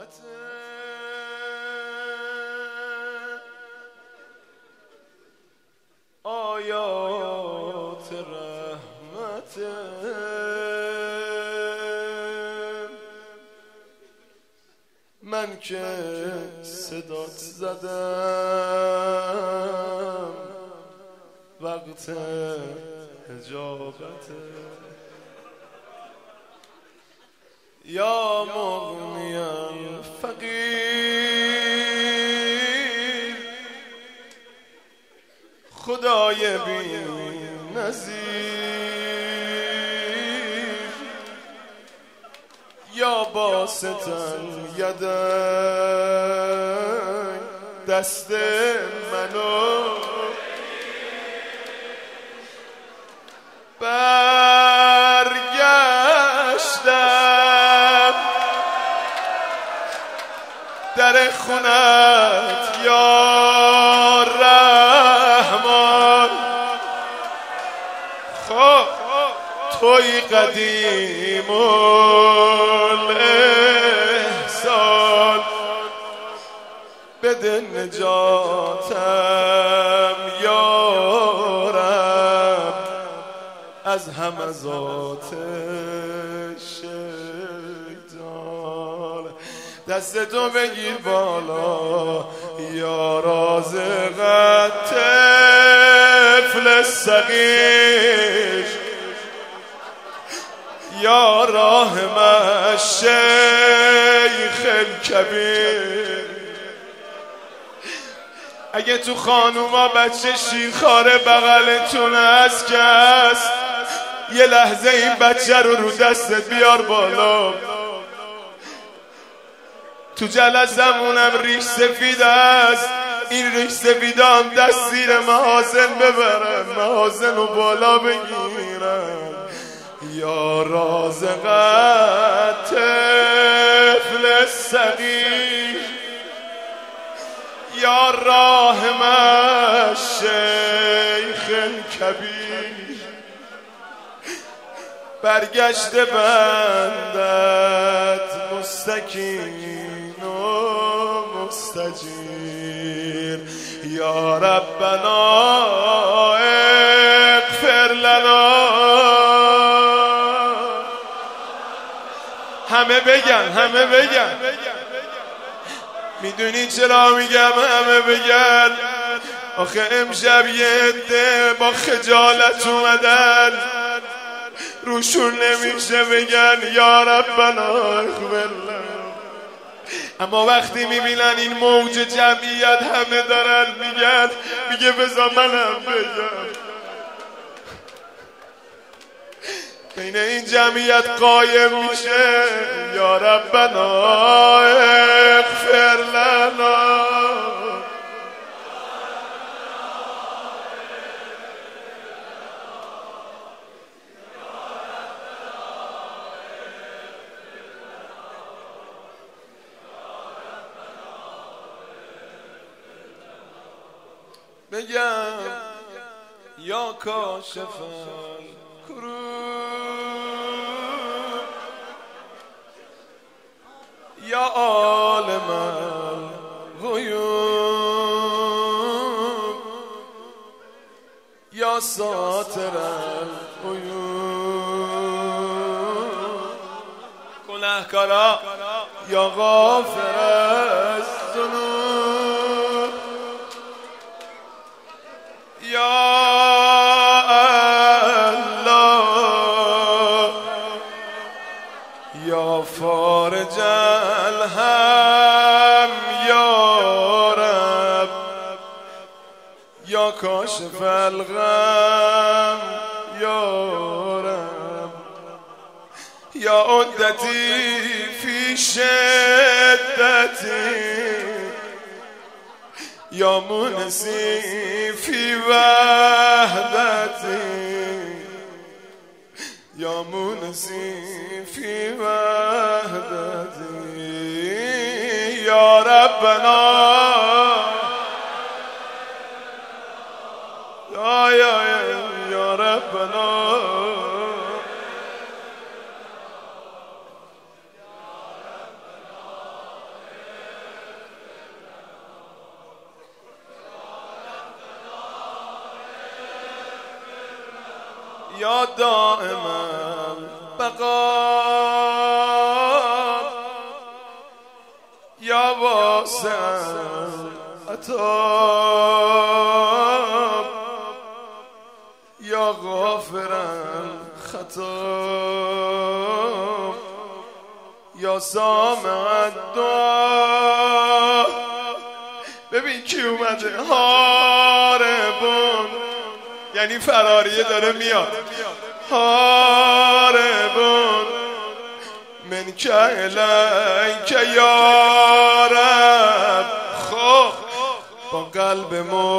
آیات رحمت من که صدات زدم وقت اجابت یا مغنی فقیر خدای بی نظیر یا باسطن یدن دست منو برگشتم در خونت یا رحمان خب توی قدیم الاحسان بده نجاتم یا رب از همزات شیطان دست تو بگیر بالا یا رازق طفل صغیر یا راحم الشیخ الکبیر اگه تو خانوما بچه شیرخواره بغلتون هست که هست یه لحظه این بچه رو دستت بیار بالا تو جلسمونم ریش سفید است این ریش سفید هم دست زیر محاسن ببرن محاسن رو بالا بگیرن یا رازق طفل صغیر یا راحم الشیخ الکبیر برگشت بندت مستکین و مستجیر یا ربنا اغفر لنا همه بگن میدونی چرا میگم همه بگن آخه امشب یه عده با خجالت اومدن روشون نمیشه بگن یا ربنا اغفر لنا اما وقتی میبینن این موج جمعیت همه دارن میگن میگه بذار منم بگم بین این جمعیت قایم میشه یا ربنا اغفر لنا بگم یا کاشف الکروب یا عالم الغیوب یا ساتر العیوب گناهکارا یا غافر الذنوب یا الله یا فارج الهم یا رب یا کاشف الغم یا رب یا عدتی فی شدتی یا منسی فی وحدتی یا منسی فی وحدتی یا ربنا یا ربنا یا دائما بقا یا واسع عطا یا غافرا خطا یا سامع الدعا. ببین کی اومده، هاربون یعنی فراریه داره میاد. هاربون من که الیک یا رب. خب با قلب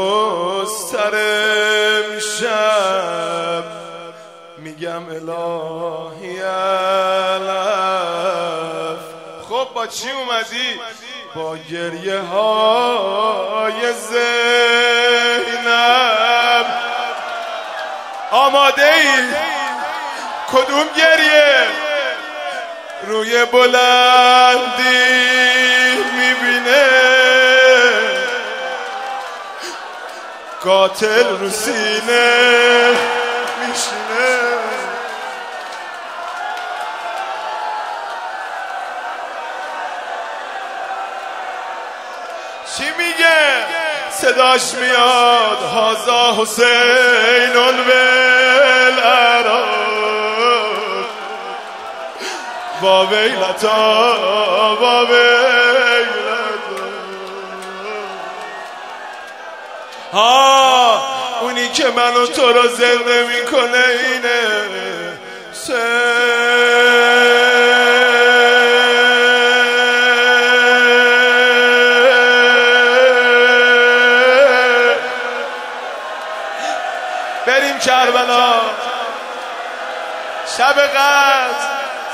مضطرب شب میگم الهی الف. خب با چی اومدی؟ با گریه های زینب. آماده ای؟ کدوم گریه؟ روی بلندی میبینه قاتل رو سینه میشینه. چی میگه؟ صداش میاد هازا حسین بالعراق و ویلتا و ویلتا. ها اونی که منو تو رو زنده میکنه اینه. بریم کربلا شب قدر.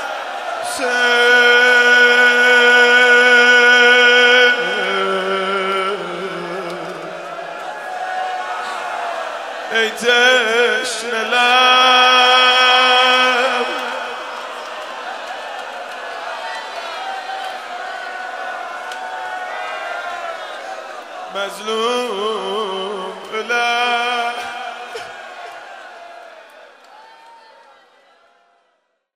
ای تشنه لب مظلوم لب